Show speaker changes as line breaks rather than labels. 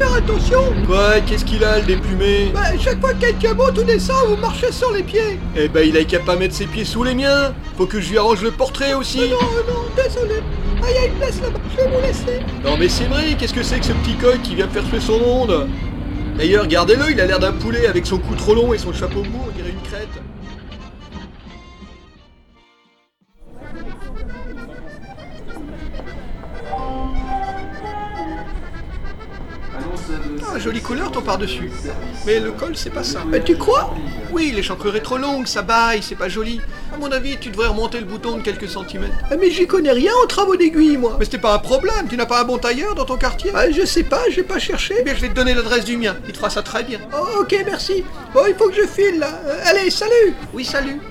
faire attention.
Quoi, qu'est-ce qu'il a, le déplumé?
Bah, chaque fois que quelqu'un monte ou descend, vous marchez sur les pieds.
Eh ben, il a qu'à pas mettre ses pieds sous les miens. Faut que je lui arrange le portrait aussi.
Non, désolé. Ah, il y a une place là-bas, je vais vous laisser.
Non mais c'est vrai, qu'est-ce que c'est que ce petit coq qui vient me faire tuer son monde? D'ailleurs, regardez-le, il a l'air d'un poulet avec son cou trop long et son chapeau mou, on dirait une crête.
Ah, jolie couleur ton par-dessus. Mais le col, c'est pas ça.
Tu crois? Oui, l'échancrure est trop longue, ça baille, c'est pas joli. À mon avis, tu devrais remonter le bouton de quelques centimètres.
Mais j'y connais rien en travaux d'aiguille, moi.
Mais c'était pas un problème, tu n'as pas un bon tailleur dans ton quartier?
Ah, je sais pas, j'ai pas cherché.
Eh bien, je vais te donner l'adresse du mien, il te fera ça très bien.
Oh, ok, merci. Bon, il faut que je file, là. Allez, salut.
Oui, salut.